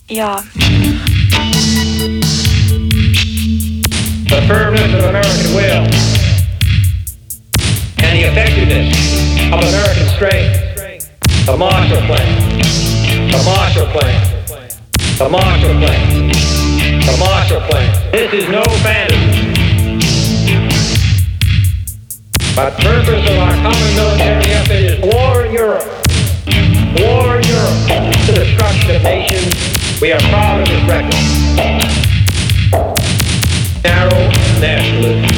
Ja. The firmness of American will and the effectiveness of American strength. The Marshall Plan. The Marshall Plan. The Marshall Plan. The Marshall Plan. This is no fantasy. But the purpose of our common military effort is war in Europe. War in Europe. The destruction of nations. We are proud of this record. Narrow nationalism.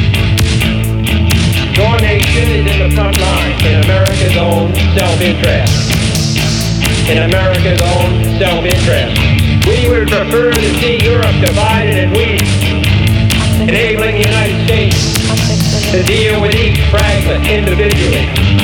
Your nation is in the front line in America's own self-interest. In America's own self-interest. We would prefer to see Europe divided and weak, enabling the United States to deal with each fragment individually.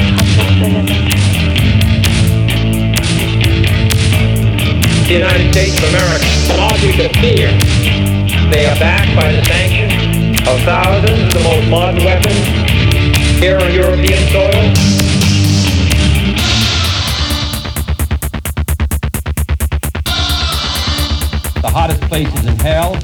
The United States of America, an object of fear. They are backed by the sanction of thousands of the most modern weapons here on European soil. The hottest places in hell.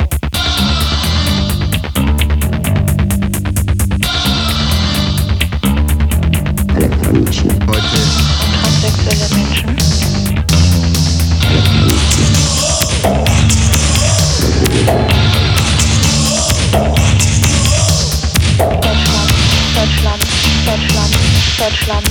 Elektroniczne. Transsexuelle Menschen. Deutschland. Deutschland.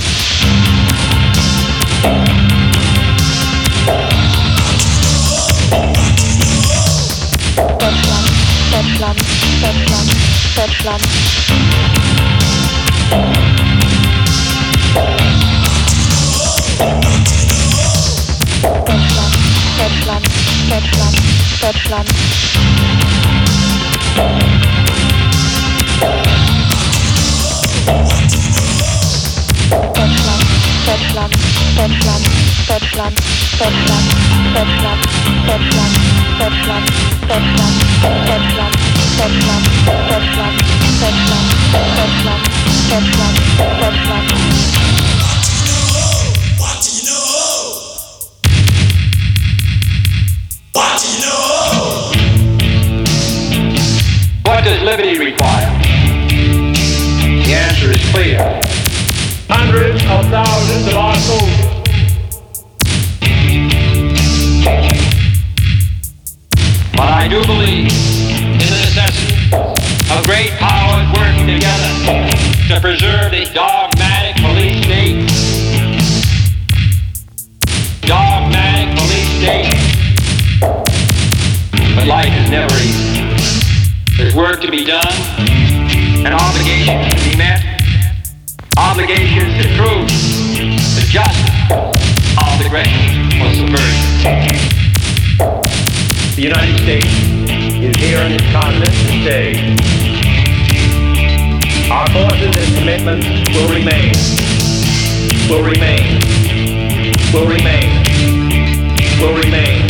What does liberty require? The answer is clear. Hundreds of thousands of our soldiers. But I do believe in the necessity of great powers working together to preserve the dogmatic police state. Dogmatic police state. But life is never easy. There's work to be done and obligations to be met. Obligations to truth, to justice, obligations for subversion. The United States is here on this continent to stay. Our forces and commitments will remain. Will remain. Will remain. Will remain.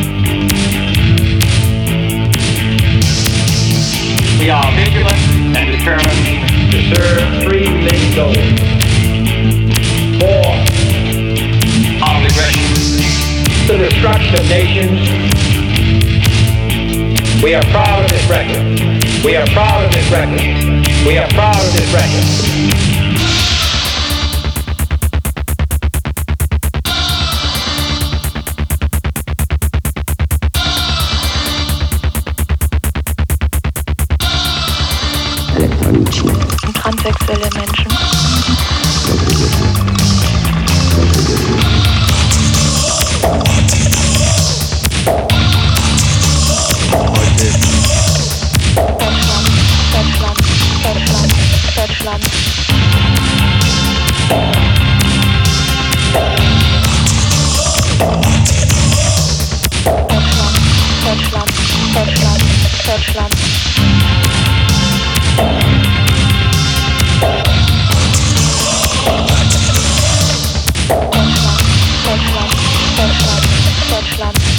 We are vigilant and determined to serve three main goals. War, armed aggression, the destruction of nations. We are proud of this record. We are proud of this record. We are proud of this record. Transsexuelle Menschen. Deutschland. Deutschland.